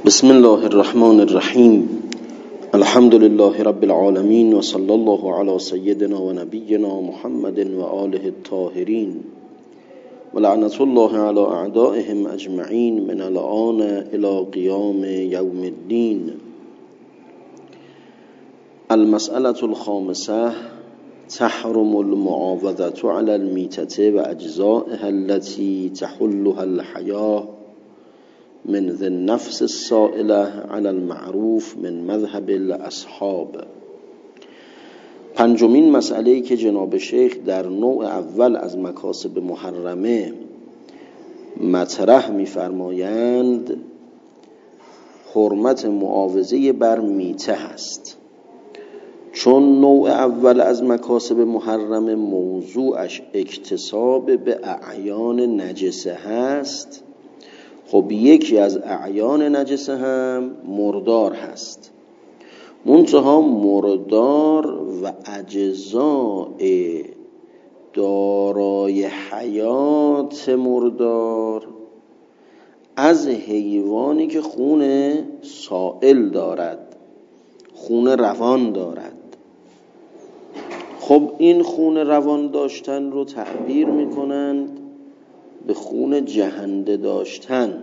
بسم الله الرحمن الرحیم. الحمد لله رب العالمین و صلی الله علی سیدنا و نبینا محمد و آله الطاهرین و لعنت الله علی اعدائهم اجمعین من الآن الی قیام یوم الدین. المسألة الخامسة: تحرم المعاوضة على الميتة و اجزائها التي تحلها الحياة من ذي النفس السائلة على المعروف من مذهب الاصحاب. پنجمین مسئله‌ای که جناب شیخ در نوع اول از مکاسب محرمه مطرح می‌فرمایند حرمت معاوضه بر میته هست. چون نوع اول از مکاسب محرمه موضوعش اکتساب به اعیان نجسه هست، خب یکی از اعیان نجسه هم مردار هست. منتها مردار و اجزاء دارای حیات مردار از حیوانی که خون سائل دارد، خون روان دارد. خب این خون روان داشتن رو تعبیر میکنند به خون جهنده داشتن،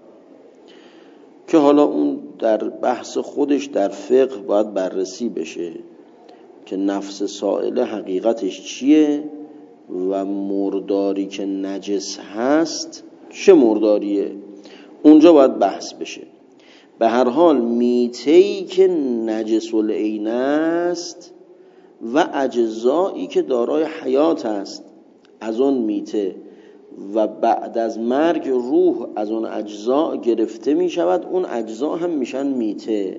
که حالا اون در بحث خودش در فقه باید بررسی بشه که نفس سائله حقیقتش چیه و مرداری که نجس هست چه مرداریه، اونجا باید بحث بشه. به هر حال میتهی که نجس العین است و اجزایی که دارای حیات است از اون میته و بعد از مرگ روح از اون اجزا گرفته می شود، اون اجزا هم میشن میته.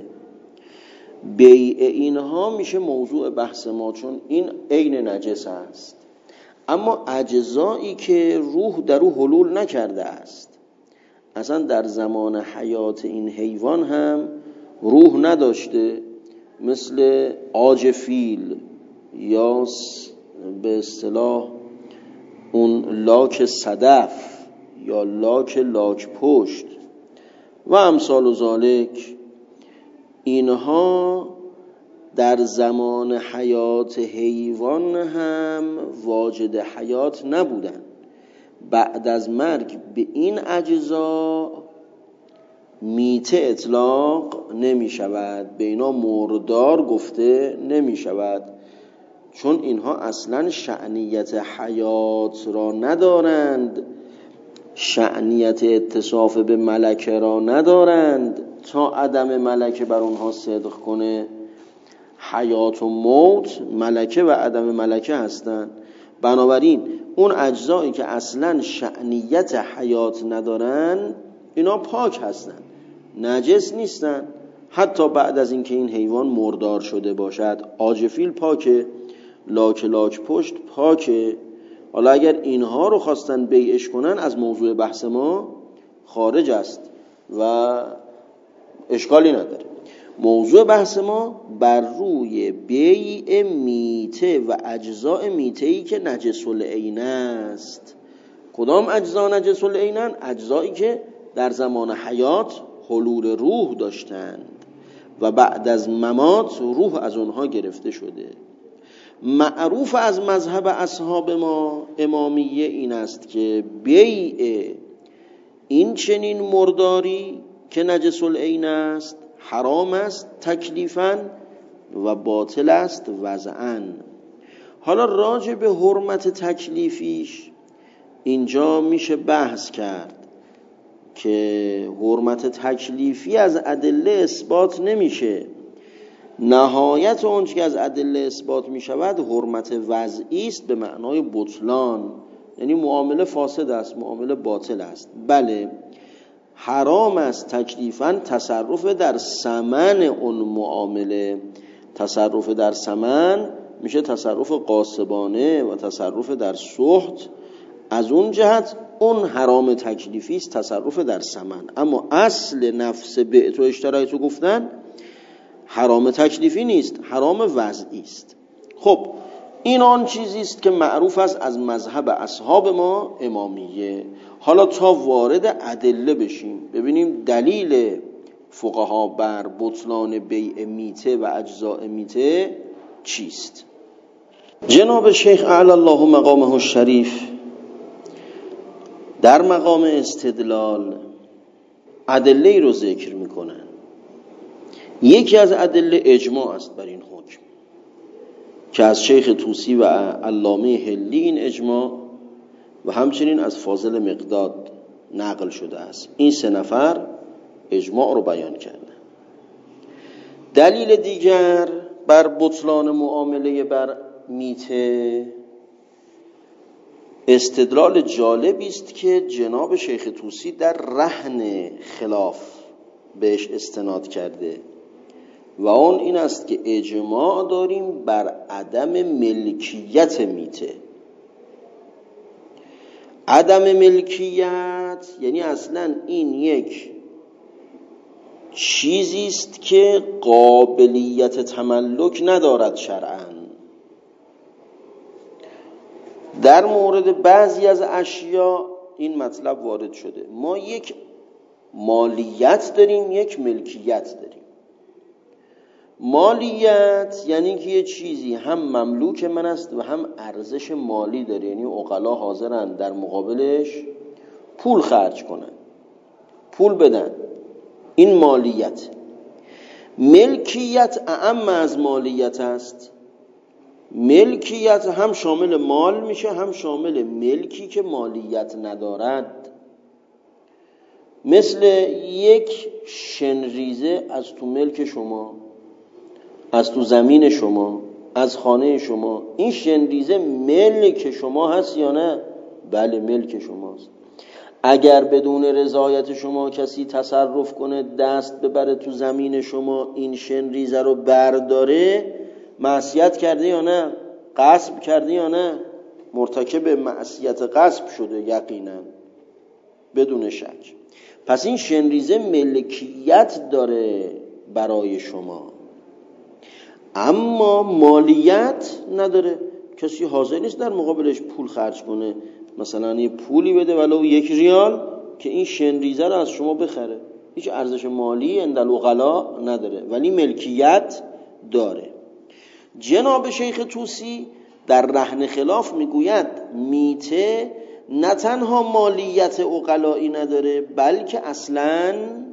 بیع اینها میشه موضوع بحث ما، چون این عین نجس است. اما اجزایی که روح در او حلول نکرده است، اصلا در زمان حیات این حیوان هم روح نداشته، مثل عاج فیل یا به اصطلاح اون لاک صدف یا لاک پشت و امثال ذالک، اینها در زمان حیات حیوان هم واجد حیات نبودن. بعد از مرگ به این اجزا میته اطلاق نمی شود، به اینا مردار گفته نمی شود، چون اینها اصلا شأنیت حیات را ندارند، شأنیت اتصاف به ملکه را ندارند تا عدم ملکه بر اونها صدق کنه. حیات و موت ملکه و عدم ملکه هستند. بنابراین اون اجزایی که اصلا شأنیت حیات ندارند اینا پاک هستند، نجس نیستند، حتی بعد از اینکه این حیوان مردار شده باشد. عاج فیل پاکه، لاک پشت پاکه. حالا اگر اینها رو خواستن بیعش کنن از موضوع بحث ما خارج است و اشکالی نداره. موضوع بحث ما بر روی بیع میته و اجزاء میتهی که نجس العین است. کدام اجزا نجس العینن؟ اجزایی که در زمان حیات حلول روح داشتند و بعد از ممات روح از اونها گرفته شده. معروف از مذهب اصحاب ما امامیه این است که بیع این چنین مرداری که نجس العین است حرام است تکلیفاً و باطل است وضعاً. حالا راجع به حرمت تکلیفیش اینجا میشه بحث کرد که حرمت تکلیفی از ادله اثبات نمیشه. نهایت اون که از ادله اثبات می شود حرمت وضعی است، به معنای بطلان، یعنی معامله فاسد است، معامله باطل است. بله، حرام است تکلیفاً تصرف در ثمن اون معامله. تصرف در ثمن میشه تصرف غاصبانه و تصرف در سحت. از اون جهت اون حرام تکلیفی است، تصرف در ثمن. اما اصل نفس بیع و اشترای تو گفتن حرام تکلیفی نیست، حرام وضعی است. خب این آن چیزی است که معروف است از مذهب اصحاب ما امامیه. حالا تا وارد ادله بشیم، ببینیم دلیل فقها بر بطلان بیع میته و اجزاء میته چیست؟ جناب شیخ اعلی الله مقامه الشریف در مقام استدلال ادله رو ذکر میکنن. یکی از ادله اجماع است بر این حکم که از شیخ طوسی و علامه حلی این اجماع و همچنین از فاضل مقداد نقل شده است. این سه نفر اجماع رو بیان کردن. دلیل دیگر بر بطلان معامله بر میته استدلال جالبی است که جناب شیخ طوسی در رهن خلاف بهش استناد کرده و اون این است که اجماع داریم بر عدم ملکیت میته. عدم ملکیت یعنی اصلا این یک چیزی است که قابلیت تملک ندارد شرعاً. در مورد بعضی از اشیاء این مطلب وارد شده. ما یک مالیت داریم، یک ملکیت داریم. مالیت یعنی که یه چیزی هم مملوک من است و هم ارزش مالی داره، یعنی عقلا حاضرن در مقابلش پول خرج کنن، پول بدن. این مالیت. ملکیت اعم از مالیت است. ملکیت هم شامل مال میشه هم شامل ملکی که مالیت ندارد. مثل یک شنریزه از تو ملک شما، از تو زمین شما، از خانه شما. این شنریزه ملک شما هست یا نه؟ بله ملک شماست. اگر بدون رضایت شما کسی تصرف کنه، دست ببره تو زمین شما، این شنریزه رو برداره، معصیت کرده یا نه؟ غصب کرده یا نه؟ مرتکب معصیت غصب شده یقینا بدون شک. پس این شنریزه ملکیت داره برای شما، اما مالیت نداره. کسی حاضر نیست در مقابلش پول خرج کنه، مثلا یه پولی بده ولو 1 ریال که این شنریزه رو از شما بخره. هیچ ارزش مالی عند العقلا نداره ولی ملکیت داره. جناب شیخ طوسی در رهن خلاف میگوید میته نه تنها مالیت عقلایی نداره بلکه اصلاً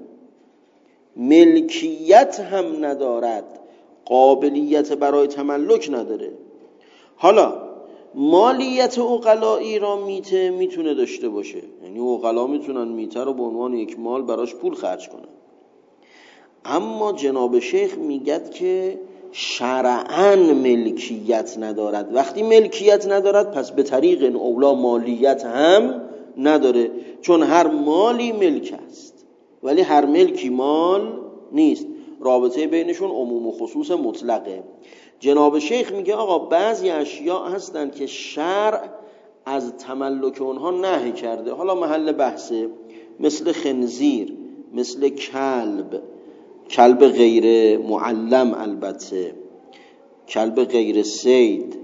ملکیت هم ندارد، قابلیت برای تملک نداره. حالا مالیت عقلایی را میته میتونه داشته باشه، یعنی عقلا میتونن میته رو به عنوان یک مال براش پول خرج کنن، اما جناب شیخ میگد که شرعاً ملکیت ندارد. وقتی ملکیت ندارد پس به طریق اولا مالیت هم نداره، چون هر مالی ملک است ولی هر ملکی مال نیست. رابطه بینشون عموم و خصوص مطلقه. جناب شیخ میگه آقا بعضی اشیاء هستن که شرع از تملک اونها نهی کرده، حالا محل بحثه، مثل خنزیر، مثل کلب غیر معلم، البته کلب غیر صید،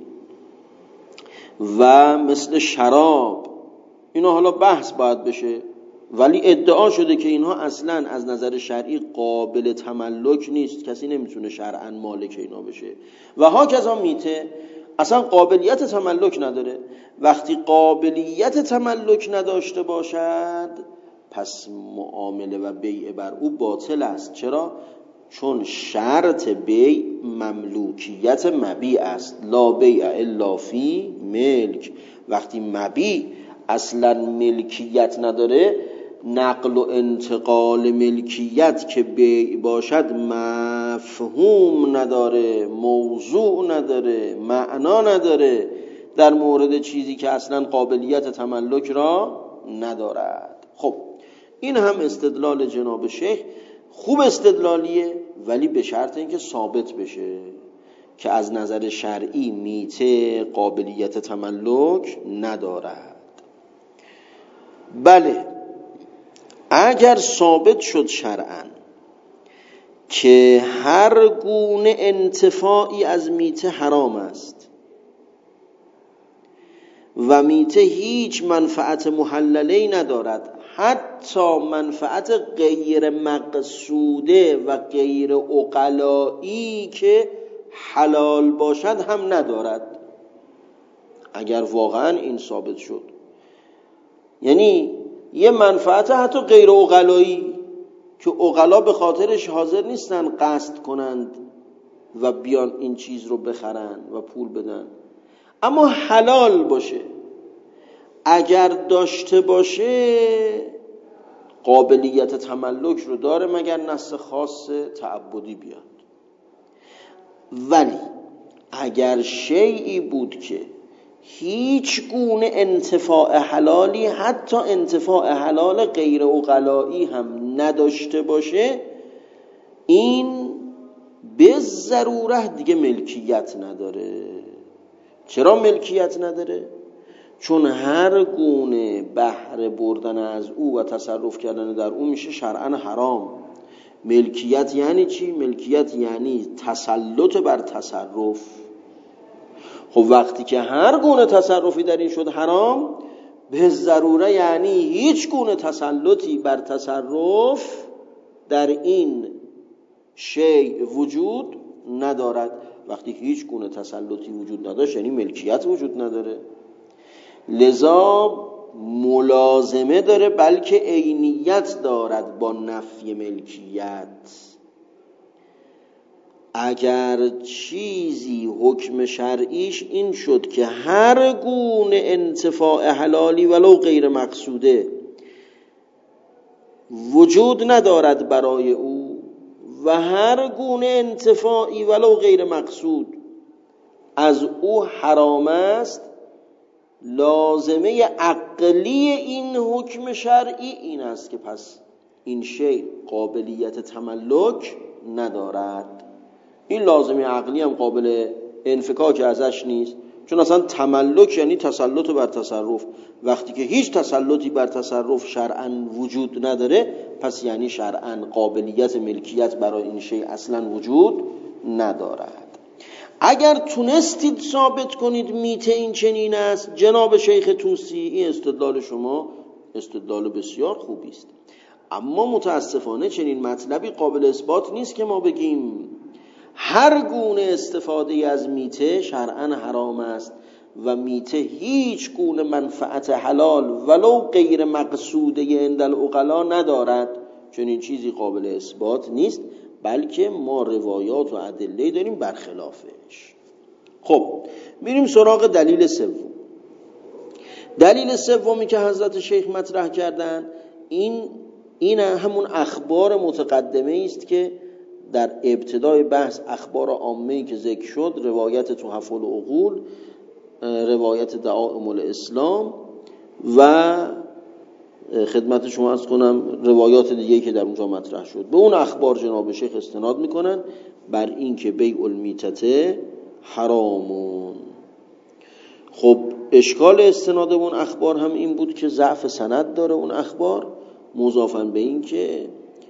و مثل شراب. اینا حالا بحث باید بشه، ولی ادعا شده که اینها اصلا از نظر شرعی قابل تملک نیست، کسی نمیتونه شرعاً مالک اینا بشه. و هاکذا میته اصلا قابلیت تملک نداره. وقتی قابلیت تملک نداشته باشد پس معامله و بیع بر او باطل است. چرا؟ چون شرط بیع مملوکیت مبیع است. لا بیع الا فی ملک. وقتی مبیع اصلا ملکیت نداره، نقل و انتقال ملکیت که بیع باشد مفهوم نداره، موضوع نداره، معنا نداره در مورد چیزی که اصلا قابلیت تملک را ندارد. خب این هم استدلال جناب شیخ خوب استدلالیه، ولی به شرط اینکه ثابت بشه که از نظر شرعی میته قابلیت تملک ندارد. بله اگر ثابت شد شرعاً که هر گونه انتفاعی از میته حرام است و میته هیچ منفعت محلله‌ای ندارد، حتی منفعت غیر مقصوده و غیر عقلایی که حلال باشد هم ندارد. اگر واقعا این ثابت شد، یعنی یه منفعت حتی غیر عقلایی که عقلا به خاطرش حاضر نیستن قصد کنند و بیان این چیز رو بخرن و پول بدن، اما حلال باشه، اگر داشته باشه قابلیت تملک رو داره مگر نص خاص تعبدی بیاد. ولی اگر شیئی بود که هیچ گونه انتفاع حلالی، حتی انتفاع حلال غیر عقلایی هم نداشته باشه، این به ضرورت دیگه ملکیت نداره. چرا ملکیت نداره؟ چون هر گونه بهره بردن از او و تصرف کردن در او میشه شرعاً حرام. ملکیت یعنی چی؟ ملکیت یعنی تسلط بر تصرف. خب وقتی که هر گونه تصرفی در این شد حرام، به ضروره یعنی هیچ گونه تسلطی بر تصرف در این شیء وجود ندارد. وقتی هیچ گونه تسلطی وجود نداشت یعنی ملکیت وجود نداره. لذا ملازمه داره، بلکه عینیت دارد با نفی ملکیت. اگر چیزی حکم شرعیش این شد که هر گونه انتفاع حلالی ولو غیر مقصوده وجود ندارد برای او و هر گونه انتفاعی ولو غیر مقصود از او حرام است، لازمه عقلی این حکم شرعی این است که پس این شیء قابلیت تملک ندارد. این لازمه عقلی هم قابل انفکاک ازش نیست، چون اصلا تملک یعنی تسلط بر تصرف. وقتی که هیچ تسلطی بر تصرف شرعاً وجود نداره، پس یعنی شرعاً قابلیت ملکیت برای این شیء اصلاً وجود ندارد. اگر تونستید ثابت کنید میته این چنین است، جناب شیخ طوسی، این استدلال شما استدلال بسیار خوبی است، اما متاسفانه چنین مطلبی قابل اثبات نیست که ما بگیم هر گونه استفاده از میته شرعاً حرام است و میته هیچ گونه منفعت حلال ولو غیر مقصوده عند العقلا ندارد. چنین چیزی قابل اثبات نیست، بلکه ما روایات و ادله داریم برخلافش. خب میریم سراغ دلیل سوم. دلیل سومی که حضرت شیخ مطرح کردن این همون اخبار متقدمه است که در ابتدای بحث اخبار عامه‌ای که ذکر شد، روایت تحف العقول، روایت دعائم الاسلام و خدمت شما عرض کنم روایات دیگه که در اونجا مطرح شد، به اون اخبار جناب شیخ استناد میکنن بر این که بیع المیتته حرامون. خب اشکال استناد اون اخبار هم این بود که ضعف سند داره اون اخبار، مضافاً به این که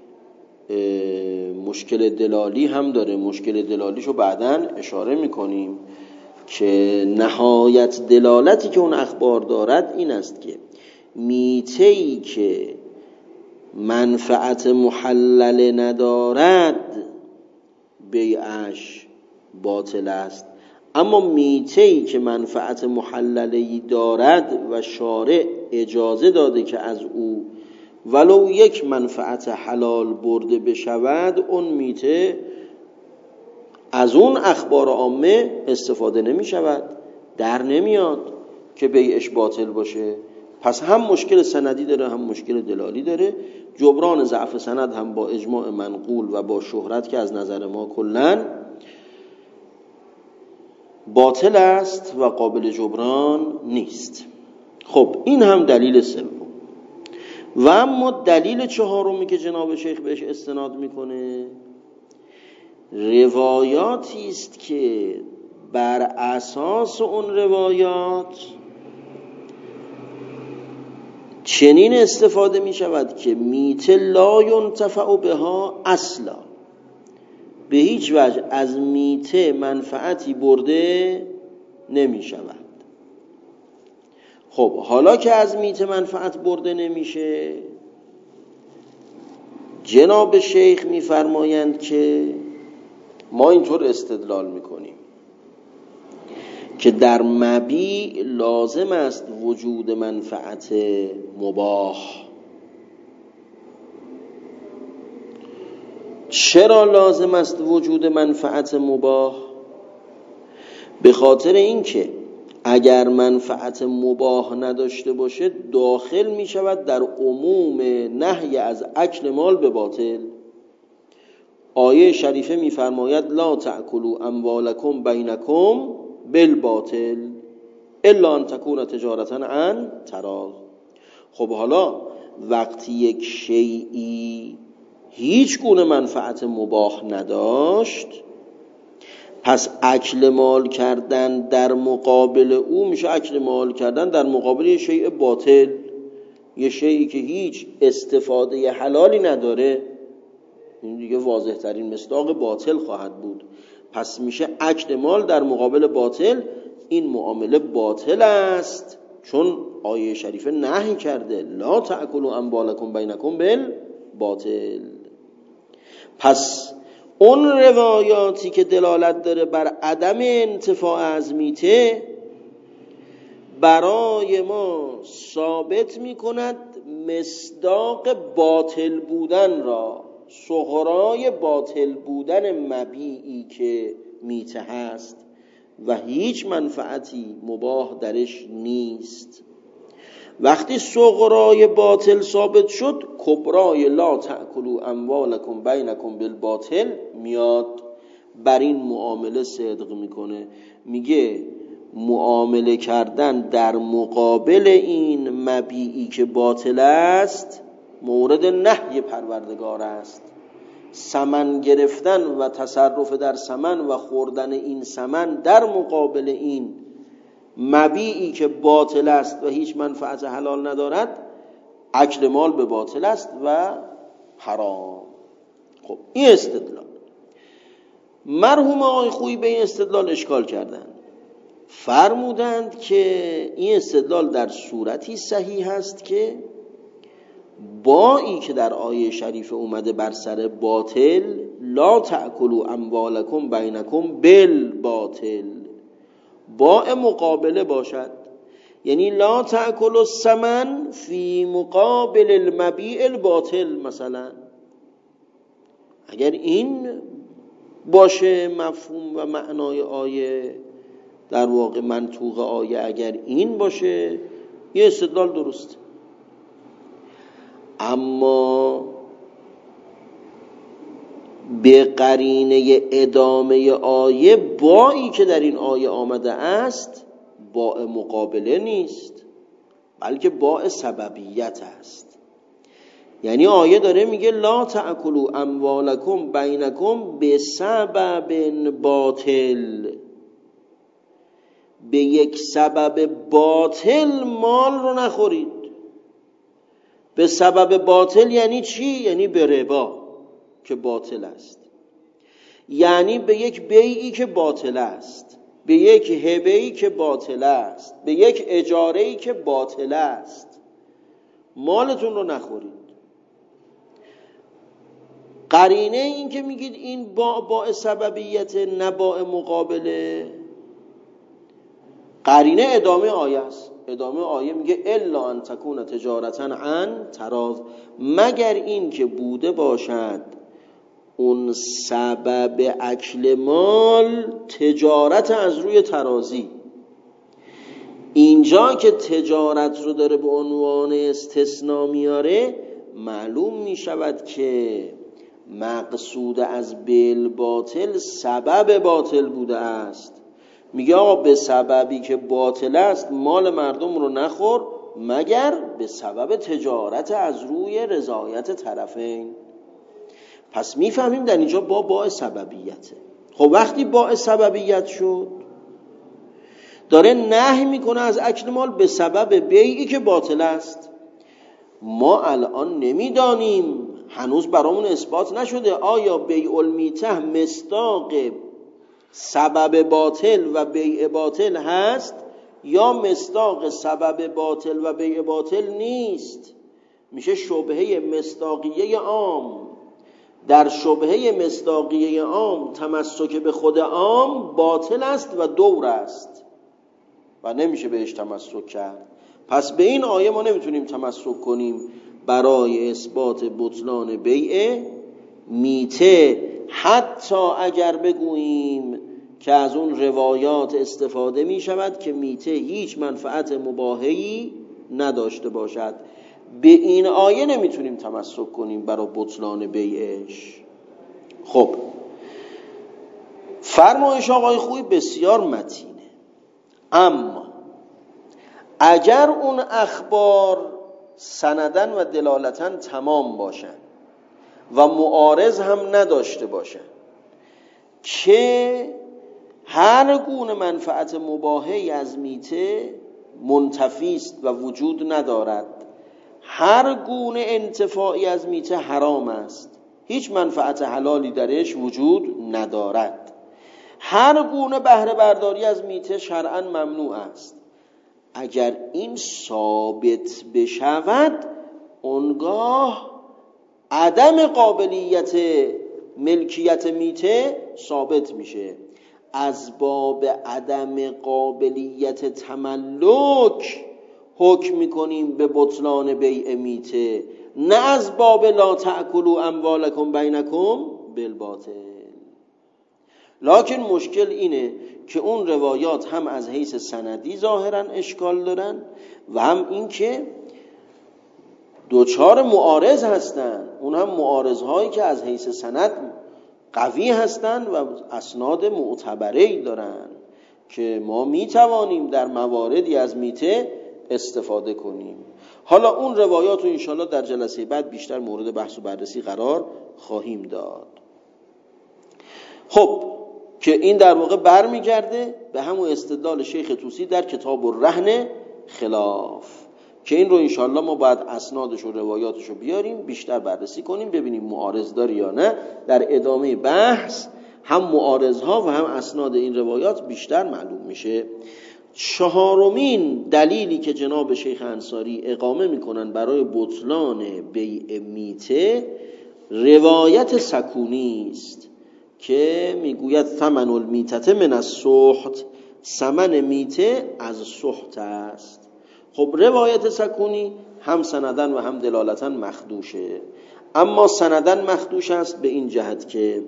مشکل دلالی هم داره. مشکل دلالیشو بعداً اشاره میکنیم که نهایت دلالتی که اون اخبار دارد این است که میتهی که منفعت محلل ندارد بیعش باطل است، اما میتهی که منفعت محللی دارد و شارع اجازه داده که از او ولو یک منفعت حلال برده بشود، اون میته از اون اخبار عامه استفاده نمی شود، در نمیاد که بیعش باطل باشه. پس هم مشکل سندی داره هم مشکل دلالی داره. جبران ضعف سند هم با اجماع منقول و با شهرت که از نظر ما کلن باطل است و قابل جبران نیست. خب این هم دلیل سوم. و اما دلیل چهارمی که جناب شیخ بهش استناد میکنه روایاتی است که بر اساس اون روایات چنین استفاده می شود که میته لا ینتفع بها اصلا، به هیچ وجه از میته منفعتی برده نمی شود. خب حالا که از میته منفعت برده نمیشه، جناب شیخ میفرمایند که ما اینطور استدلال میکنیم که در مبیع لازم است وجود منفعت مباح. چرا لازم است وجود منفعت مباح؟ به خاطر اینکه اگر منفعت مباح نداشته باشه داخل می شود در عموم نهی از اکل مال به باطل. آیه شریفه می فرماید لا تأکلوا اموالکم بینکم بالباطل الا ان تکون تجارتا عن تراض. خب حالا وقتی یک شیئی هیچ گونه منفعت مباح نداشت، پس اکل مال کردن در مقابل او میشه اکل مال کردن در مقابل یه شیء باطل، یه شیئی که هیچ استفاده حلالی نداره. این دیگه واضح ترین مصداق باطل خواهد بود. پس میشه اکل مال در مقابل باطل. این معامله باطل است چون آیه شریفه نهی کرده لا تأکلوا اموالکم بینکم بالباطل. پس اون روایاتی که دلالت داره بر عدم انتفاع از میته برای ما ثابت میکند مصداق باطل بودن را، صغرای باطل بودن مبیعی که میته هست و هیچ منفعتی مباح درش نیست. وقتی صغرای باطل ثابت شد، کبرای لا تأکلوا اموالکم بینکم بالباطل میاد، بر این معامله صدق میکنه. میگه معامله کردن در مقابل این مبیعی که باطل است مورد نهی پروردگار است. ثمن گرفتن و تصرف در ثمن و خوردن این ثمن در مقابل این مبیعی که باطل است و هیچ منفعت حلال ندارد اکل مال به باطل است و حرام. خب این استدلال مرحوم آقای خویی به این استدلال اشکال کردند. فرمودند که این استدلال در صورتی صحیح است که بایی که در آیه شریف اومده بر سر باطل لا تأکلوا اموالکم بینکم بالباطل با مقابله باشد، یعنی لا تأکلوا الثمن فی مقابل المبیع الباطل. مثلا اگر این باشه مفهوم و معنای آیه، در واقع منطوق آیه اگر این باشه یه استدلال درست. اما به قرینه ادامه آیه بایی که در این آیه آمده است با مقابله نیست، بلکه با سببیت است. یعنی آیه داره میگه لا تأکلوا اموالکم بینکم بسبب باطل، به یک سبب باطل مال رو نخورید. به سبب باطل یعنی چی؟ یعنی به ربا که باطل است، یعنی به یک بیعی که باطل است، به یک هبه‌ای که باطل است، به یک اجاره‌ای که باطل است مالتون رو نخورید. قرینه این که میگید این با سببیت نه با مقابله، قرینه ادامه آیه است. ادامه آیه میگه الا ان تکون تجارتا عن تراض، مگر این که بوده باشد اون سبب اکل مال تجارت از روی ترازی. اینجا که تجارت رو داره به عنوان استثناء میاره، معلوم میشود که مقصود از بالباطل سبب باطل بوده است. میگه آقا به سببی که باطل است مال مردم رو نخور مگر به سبب تجارت از روی رضایت طرفین. پس میفهمیم در اینجا با سببیته. خب وقتی با سببیت شد داره نهی میکنه از اکل مال به سبب بیعی که باطل است. ما الان نمیدانیم، هنوز برامون اثبات نشده آیا بیع المیته مصداق سبب باطل و بیع باطل هست یا مصداق سبب باطل و بیع باطل نیست، میشه شبهه مصداقیه عام. در شبهه مصداقیه عام تمسک به خود عام باطل است و دور است و نمیشه بهش تمسک کرد. پس به این آیه ما نمیتونیم تمسک کنیم برای اثبات بطلان بیع میته، حتی اگر بگوییم که از اون روایات استفاده می شود که میته هیچ منفعت مباحی نداشته باشد. به این آیه نمیتونیم تمسک کنیم برای بطلان بیعش. خب فرمایش آقای خویی بسیار متینه، اما اگر اون اخبار سندن و دلالتن تمام باشن و معارض هم نداشته باشن که هر گونه منفعت مباحی از میته منتفی است و وجود ندارد، هر گونه انتفاعی از میته حرام است، هیچ منفعت حلالی درش وجود ندارد، هر گونه بهره برداری از میته شرعاً ممنوع است. اگر این ثابت بشود اونگاه عدم قابلیت ملکیت میته ثابت میشه. از باب عدم قابلیت تملک حکم میکنیم به بطلان بیع میته، نه از باب لا تأکلوا اموالکم بینکم بالباطل. لکن مشکل اینه که اون روایات هم از حیث سندی ظاهرا اشکال دارن و هم این که دوچار معارض هستن، اون هم معارض هایی که از حیث سند قوی هستن و اسناد معتبری دارن که ما میتوانیم در مواردی از میته استفاده کنیم. حالا اون روایات رو انشاءالله در جلسه بعد بیشتر مورد بحث و بررسی قرار خواهیم داد. خب که این در واقع برمیگرده به همون استدلال شیخ طوسی در کتاب الرهن خلاف، که این رو انشاءالله ما باید اسنادش و روایاتش رو بیاریم بیشتر بررسی کنیم ببینیم معارض داره یا نه. در ادامه بحث هم معارض ها و هم اسناد این روایات بیشتر معلوم میشه. چهارمین دلیلی که جناب شیخ انصاری اقامه میکنن برای بطلان بیع میته روایت سکونی است که میگوید ثمن المیتة من السحت، ثمن میته از سحت است. خب روایت سکونی هم سندن و هم دلالتن مخدوشه، اما سندن مخدوش است به این جهت که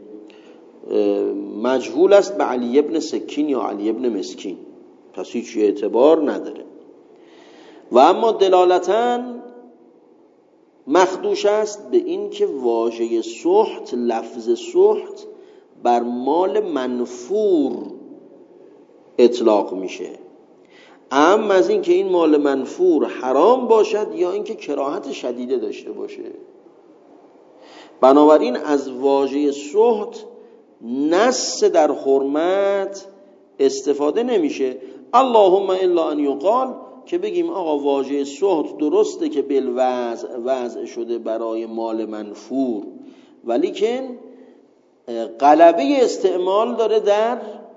مجهول است به علی ابن سکین یا علی ابن مسکین، پس هیچ اعتبار نداره. و اما دلالتن مخدوش است به این که واژه سحت، لفظ سحت بر مال منفور اطلاق میشه، اما از این که این مال منفور حرام باشد یا اینکه کراهت شدیده داشته باشه. بنابراین از واژه سحت نص در حرمت استفاده نمیشه، اللهم الا ان یقال که بگیم آقا واژه سحت درسته که بالوضع وضع شده برای مال منفور، ولیکن غلبه استعمال داره در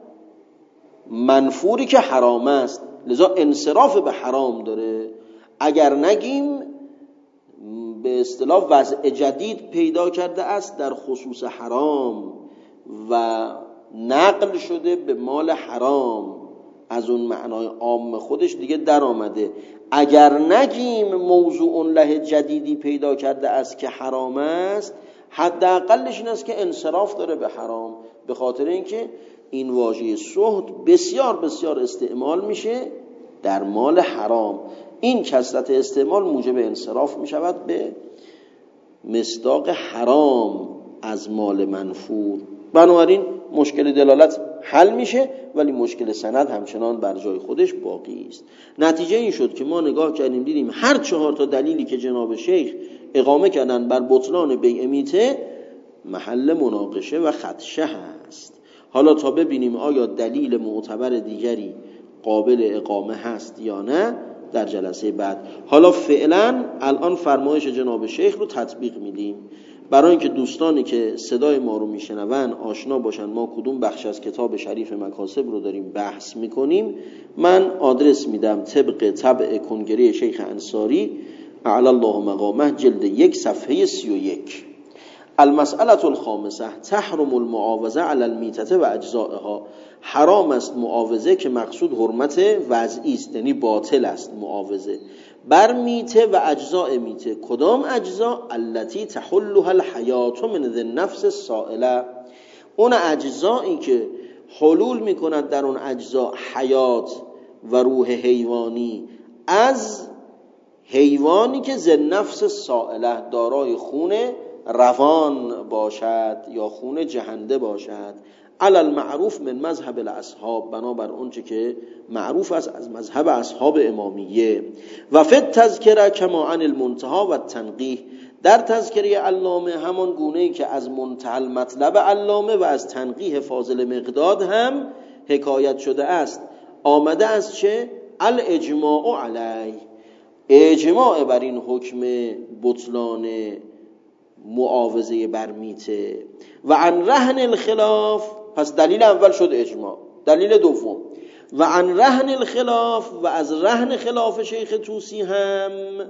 منفوری که حرام است، لذا انصراف به حرام داره. اگر نگیم به اصطلاح وضع جدید پیدا کرده است در خصوص حرام و نقل شده به مال حرام، از اون معنای عام خودش دیگه در آمده. اگر نگیم موضوع له جدیدی پیدا کرده است که حرام است، حداقلش این است که انصراف داره به حرام، به خاطر اینکه این واژه سحت بسیار بسیار استعمال میشه در مال حرام. این کثرت استعمال موجب انصراف میشود به مصداق حرام از مال منفور. بنابراین مشکل دلالت حل میشه ولی مشکل سند همچنان بر جای خودش باقی است. نتیجه این شد که ما نگاه کردیم دیدیم هر 4 تا دلیلی که جناب شیخ اقامه کردن بر بطلان بیع میته محل مناقشه و خدشه هست. حالا تا ببینیم آیا دلیل معتبر دیگری قابل اقامه هست یا نه در جلسه بعد. حالا فعلا الان فرمایش جناب شیخ رو تطبیق میدیم. برای اینکه دوستانی که صدای ما رو میشنون آشنا باشن ما کدوم بخش از کتاب شریف مکاسب رو داریم بحث میکنیم، من آدرس میدم طبق طبع کنگره شیخ انصاری اعلی الله مقامه، جلد 1 صفحه 31. المسئله الخامسه تحرم المعاوضه علی المیتة و اجزائها. حرام است معاوضه که مقصود حرمت وضعی است، یعنی باطل است معاوضه بر میته و اجزاء میته. کدام اجزا؟ التي تحلها الحیات من ذی النفس السائله، اون اجزایی که حلول میکند در اون اجزا حیات و روح حیوانی از حیوانی که ذی النفس السائله دارای خون روان باشد یا خون جهنده باشد. علی المعروف من مذهب الاصحاب، بنابر اونچه که معروف است از مذهب اصحاب امامیه. و فی التذکره کما عن المنتهى و التنقیح، در تذکره علامه همان گونه‌ای که از منتهى المطلب علامه و از تنقیح فاضل مقداد هم حکایت شده است. آمده است چه؟ الاجماع علیه، اجماع بر این حکم بطلان معاوضه بر میته. و عن رهن الخلاف، پس دلیل اول شد اجماع. دلیل دوم و عن رهن الخلاف، و از رهن خلاف شیخ طوسی هم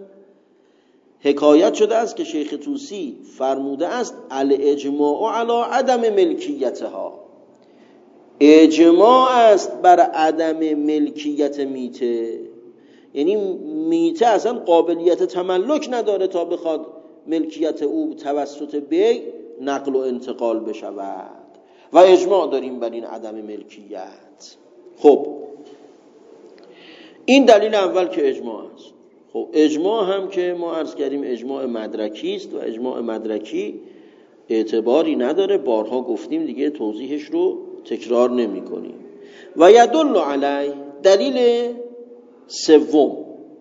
حکایت شده است که شیخ طوسی فرموده است الاجماع علی عدم ملکیتها، اجماع است بر عدم ملکیت میته، یعنی میته اصلا قابلیت تملک نداره تا بخواد ملکیت او توسط بیع نقل و انتقال بشود و اجماع داریم بر این عدم ملکیت. خب این دلیل اول که اجماع است. خب اجماع هم که ما عرض کردیم اجماع مدرکی است و اجماع مدرکی اعتباری نداره، بارها گفتیم دیگه توضیحش رو تکرار نمی کنیم. و یدل علی، دلیل سوم،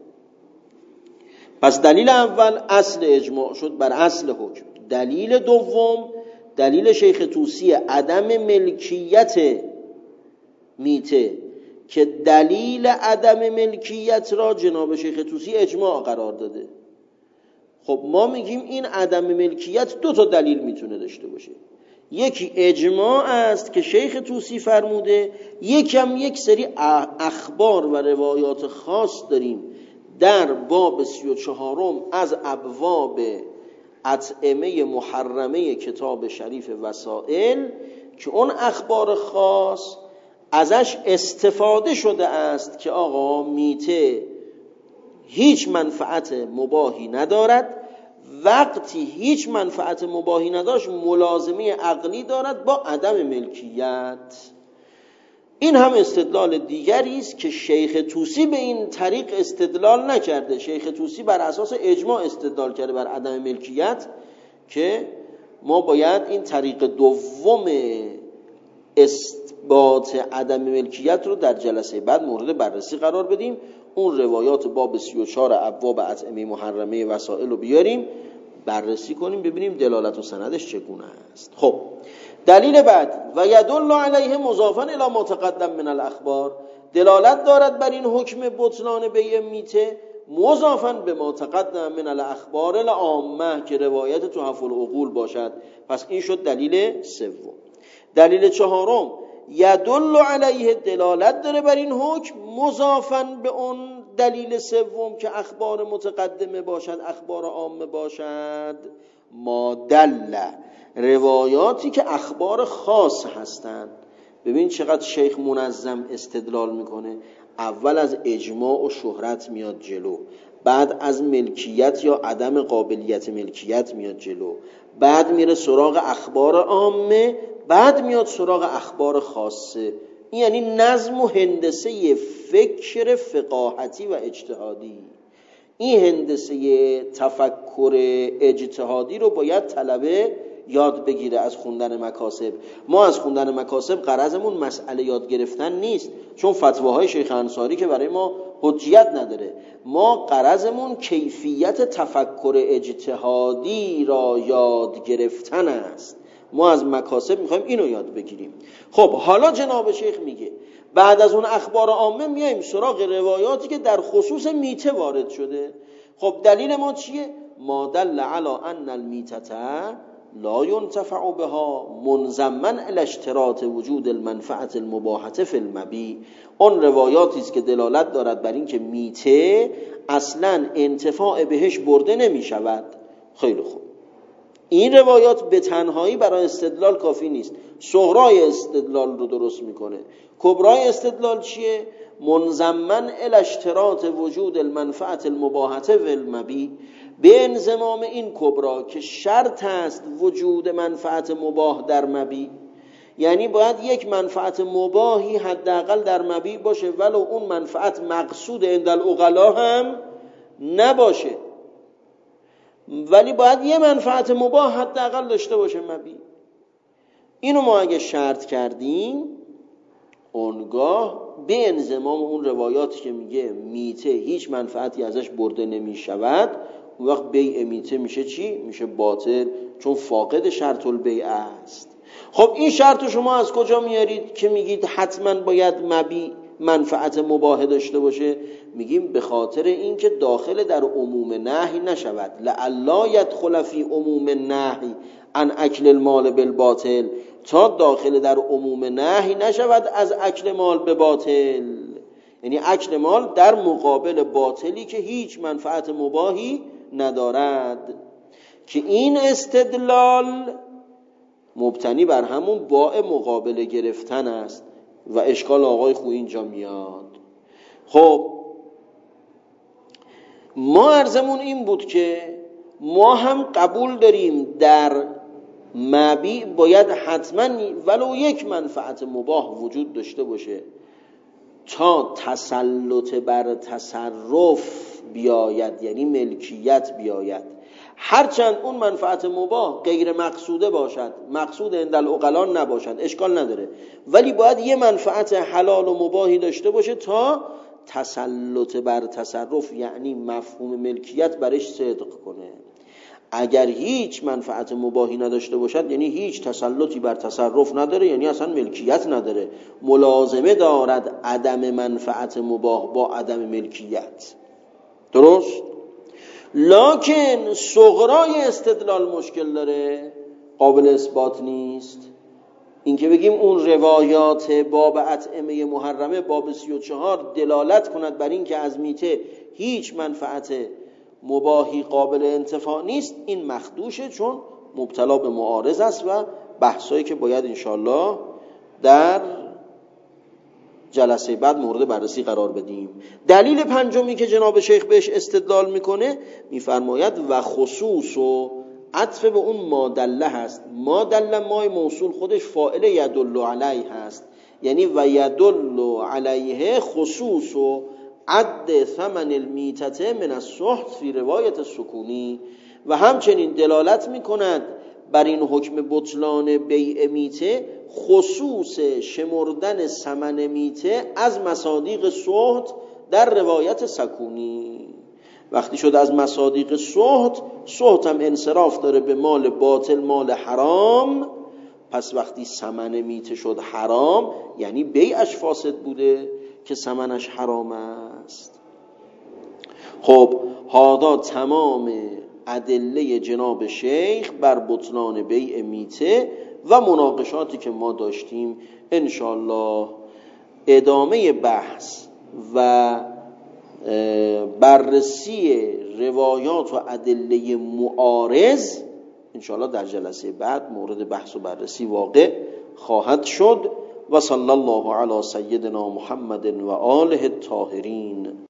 پس دلیل اول اصل اجماع شد بر اصل حکم. دلیل دوم دلیل شیخ طوسی عدم ملکیت میته که دلیل عدم ملکیت را جناب شیخ طوسی اجماع قرار داده. خب ما میگیم این عدم ملکیت دو تا دلیل میتونه داشته باشه، یکی اجماع است که شیخ طوسی فرموده، یکم یک سری اخبار و روایات خاص داریم در باب 34 از ابواب اطعمه محرمه کتاب شریف وسائل که اون اخبار خاص ازش استفاده شده است که آقا میته هیچ منفعت مباحی ندارد، وقتی هیچ منفعت مباحی نداشت ملازمه عقلی دارد با عدم ملکیت. این هم استدلال دیگری است که شیخ طوسی به این طریق استدلال نکرده. شیخ طوسی بر اساس اجماع استدلال کرده بر عدم ملکیت که ما باید این طریق دوم اثبات عدم ملکیت رو در جلسه بعد مورد بررسی قرار بدیم. اون روایات باب 34 ابواب اطعمه محرمه وسائل رو بیاریم بررسی کنیم ببینیم دلالت و سندش چگونه است. خب دلیل بعد و یدل علیه مضافا الی ما تقدم من الاخبار، دلالت دارد بر این حکم بطلان بیع میته مضافا به ما تقدم من الاخبار العامه که روایت تحف العقول باشد. پس این شد دلیل سوم. دلیل چهارم یدل علیه، دلالت داره بر این حکم مضافا به اون دلیل سوم که اخبار متقدمه باشد اخبار عامه باشد، ما دل، روایاتی که اخبار خاص هستند. ببین چقدر شیخ منظم استدلال میکنه، اول از اجماع و شهرت میاد جلو، بعد از ملکیت یا عدم قابلیت ملکیت میاد جلو، بعد میره سراغ اخبار عامه، بعد میاد سراغ اخبار خاصه. این یعنی نظم و هندسه فکر فقاهتی و اجتهادی. این هندسه تفکر اجتهادی رو باید طلبه یاد بگیره از خوندن مکاسب. ما از خوندن مکاسب غرضمون مسئله یاد گرفتن نیست، چون فتواهای شیخ انصاری که برای ما حجیت نداره. ما غرضمون کیفیت تفکر اجتهادی را یاد گرفتن است. ما از مکاسب میخوایم اینو یاد بگیریم. خب حالا جناب شیخ میگه بعد از اون اخبار عامه میایم سراغ روایاتی که در خصوص میته وارد شده. خب دلیل ما چیه؟ ما دل علی ان المیتة لا ينتفع بها منضما الی اشتراط وجود المنفعه المباحه فی المبیع. اون روایاتی است که دلالت دارد بر این که میته اصلا انتفاع بهش برده نمی شود. خیلی خوب، این روایات به تنهایی برای استدلال کافی نیست. صغرای استدلال رو درست میکنه. کبرای استدلال چیه؟ منضما الی اشتراط وجود المنفعه المباحه فی المبیع. به انضمام این کبرا که شرط است وجود منفعت مباح در مبیع، یعنی باید یک منفعت مباحی حداقل در مبیع باشه ولو اون منفعت مقصود عند العقلا هم نباشه، ولی باید یه منفعت مباح حداقل داشته باشه مبیع. اینو ما اگه شرط کردیم، اونگاه به انضمام اون روایاتی که میگه میته هیچ منفعتی ازش برده نمی شود، اون وقت بیع میته میشه چی؟ میشه باطل، چون فاقد شرط البیع است. خب این شرط شما از کجا میارید که میگید حتما باید مبیع منفعت مباح داشته باشه؟ میگیم به خاطر این که داخل در عموم نهی نشود. لعلا یدخل فی عموم نهی عن اکل المال بالباطل، تا داخل در عموم نهی نشود از اکل مال به باطل، یعنی اکل مال در مقابل باطلی که هیچ منفعت مباحی ندارد، که این استدلال مبتنی بر همون باء مقابله گرفتن است و اشکال آقای خویی اینجا میاد. خب ما عرضمون این بود که ما هم قبول داریم در مبیع باید حتما ولو یک منفعت مباح وجود داشته باشه تا تسلط بر تصرف بیاید، یعنی ملکیت بیاید. هرچند اون منفعت مباح غیر مقصوده باشد، مقصود عند العقلا نباشد، اشکال نداره، ولی باید یه منفعت حلال و مباحی داشته باشه تا تسلط بر تصرف، یعنی مفهوم ملکیت برش صدق کنه. اگر هیچ منفعت مباحی نداشته باشد یعنی هیچ تسلطی بر تصرف نداره، یعنی اصلا ملکیت نداره، ملازمه دارد عدم منفعت مباح با عدم ملکیت. درست؟ لکن صغرای استدلال مشکل داره، قابل اثبات نیست. این که بگیم اون روایات باب اطعمه محرمه باب 34 دلالت کند بر این که از میته هیچ منفعت مباحی قابل انتفاع نیست، این مخدوشه، چون مبتلا به معارض است و بحثایی که باید انشالله در جلسه بعد مورد بررسی قرار بدیم. دلیل پنجمی که جناب شیخ بهش استدلال میکنه، میفرماید و خصوص و عطف به اون مادله هست. مادله مای موصول خودش فاعل یدل علیه هست، یعنی و یدل علیه خصوص و عد ثمن المیتته من السحت فی روایت سکونی، و همچنین دلالت میکند بر این حکم بطلان بیع میته خصوص شمردن ثمن میته از مصادیق سحت در روایت سکونی. وقتی شد از مصادیق سحت هم انصراف داره به مال باطل، مال حرام، پس وقتی ثمن میته شد حرام یعنی بیعش فاسد بوده که ثمنش حرام است. خب هادا تمام ادله جناب شیخ بر بطلان بیع میته و مناقشاتی که ما داشتیم. انشالله ادامه بحث و بررسی روایات و ادله معارض انشالله در جلسه بعد مورد بحث و بررسی واقع خواهد شد. و صلی الله علی سیدنا محمد و آله الطاهرین.